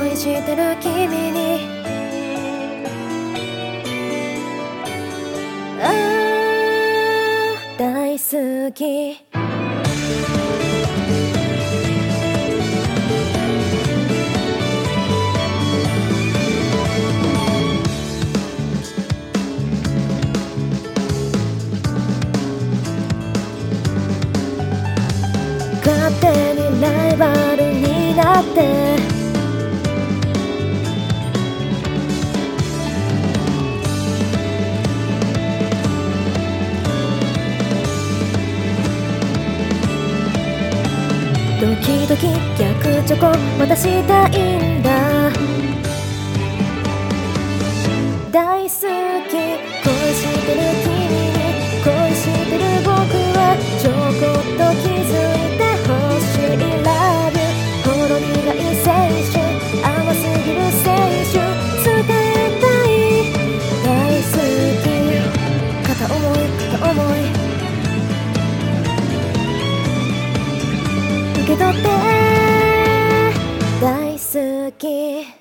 恋してる君に大好き勝手にライバルになって時々逆チョコ渡したいんだ大好き恋してる君に恋してる僕はちょこっと気づいてほしい Love you ほろ苦い青春甘すぎる青春伝えたい大好き片思い片思い受け取って大好き